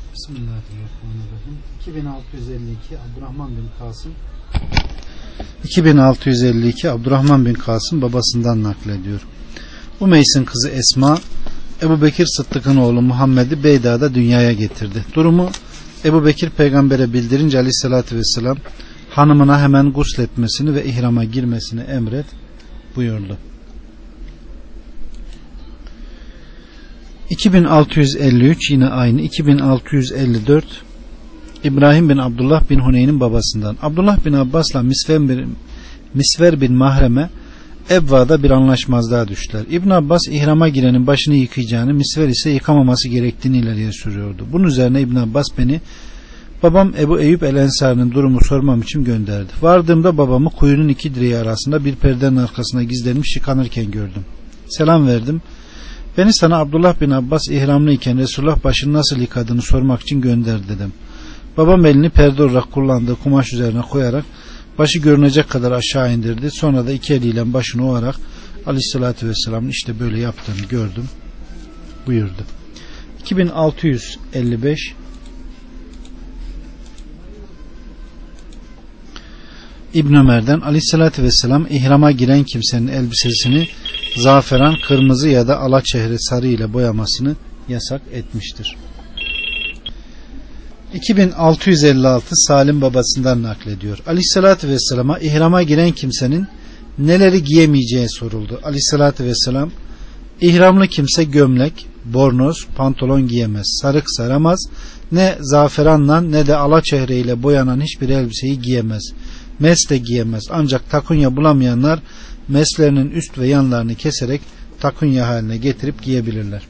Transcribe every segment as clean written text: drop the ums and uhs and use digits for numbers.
Bismillahirrahmanirrahim. 2652 Abdurrahman bin Kasım babasından naklediyor. Umeys'in kızı Esma, Ebu Bekir Sıddık'ın oğlu Muhammed'i Beyda'da dünyaya getirdi. Durumu Ebu Bekir peygambere bildirince aleyhissalatü vesselam hanımına hemen gusletmesini ve ihrama girmesini emret buyurdu. 2653 yine aynı. 2654 İbrahim bin Abdullah bin Huneyn'in babasından. Abdullah bin Abbas'la Misver bin Mahreme Ebva'da bir anlaşmazlığa düştüler. İbn Abbas ihrama girenin başını yıkayacağını, Misver ise yıkamaması gerektiğini ileriye sürüyordu. Bunun üzerine İbn Abbas beni babam Ebu Eyyub el-Ensari'nin durumu sormam için gönderdi. Vardığımda babamı kuyunun iki direği arasında bir perdenin arkasına gizlenmiş yıkanırken gördüm. Selam verdim. Beni sana Abdullah bin Abbas ihramlıyken Resulullah başını nasıl yıkadığını sormak için gönder dedim. Babam elini perde olarak kullandığı kumaş üzerine koyarak başı görünecek kadar aşağı indirdi. Sonra da iki eliyle başını ovarak aleyhissalatü vesselamın işte böyle yaptığını gördüm buyurdu. 2655 İbn Ömer'den aleyhissalatü vesselam ihrama giren kimsenin elbisesini zaferan, kırmızı ya da alaçehre sarı ile boyamasını yasak etmiştir. 2656 Salim babasından naklediyor. Aleyhissalatü vesselama ihrama giren kimsenin neleri giyemeyeceği soruldu. Aleyhissalatü vesselam ihramlı kimse gömlek, bornoz, pantolon giyemez, sarık saramaz, ne zaferanla ne de alaçehre ile boyanan hiçbir elbiseyi giyemez. Mes de giyemez. Ancak takunya bulamayanlar meslerinin üst ve yanlarını keserek takunya haline getirip giyebilirler.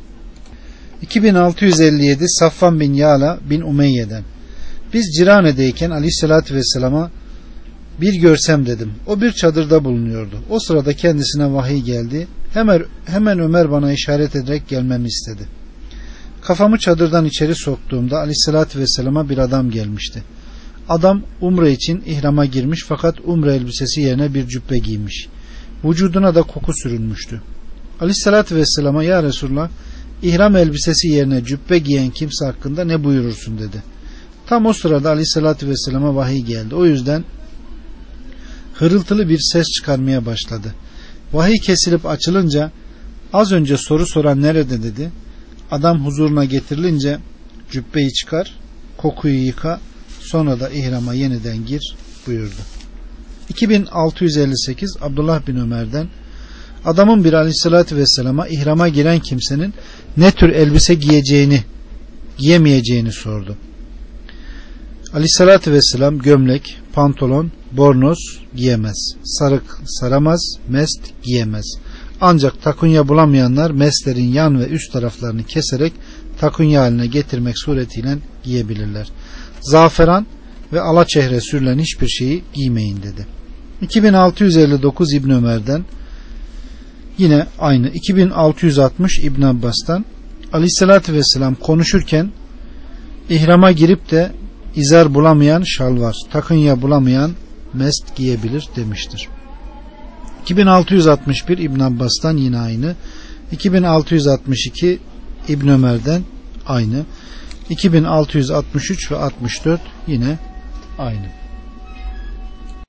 2657 Safvan bin Yala bin Umeyye'den. Biz Cirane'deyken aleyhissalatü vesselama bir görsem dedim. O bir çadırda bulunuyordu. O sırada kendisine vahiy geldi. Hemen Ömer bana işaret ederek gelmemi istedi. Kafamı çadırdan içeri soktuğumda aleyhissalatü vesselama bir adam gelmişti. Adam umre için ihrama girmiş fakat umre elbisesi yerine bir cübbe giymiş. Vücuduna da koku sürünmüştü. Aleyhissalatü vesselama ya Resulullah ihram elbisesi yerine cübbe giyen kimse hakkında ne buyurursun dedi. Tam o sırada aleyhissalatü vesselama vahiy geldi. O yüzden hırıltılı bir ses çıkarmaya başladı. Vahiy kesilip açılınca az önce soru soran nerede dedi. Adam huzuruna getirilince cübbeyi çıkar, kokuyu yıka, sonra da ihrama yeniden gir buyurdu. 2658 Abdullah bin Ömer'den adamın bir aleyhissalatü vesselama ihrama giren kimsenin ne tür elbise giyemeyeceğini sordu. Aleyhissalatü vesselam gömlek, pantolon, bornoz giyemez, sarık saramaz, mest giyemez. Ancak takunya bulamayanlar meslerin yan ve üst taraflarını keserek takunya haline getirmek suretiyle giyebilirler. Zaferan ve alaçehre sürülen hiçbir şeyi giymeyin dedi. 2659 İbn Ömer'den yine aynı. 2660 İbn Abbas'tan aleyhissalatü vesselam konuşurken ihrama girip de izar bulamayan şalvar, takunya bulamayan mest giyebilir demiştir. 2661 İbn Abbas'tan yine aynı. 2662 İbn Ömer'den aynı. 2663 ve 64 yine aynı.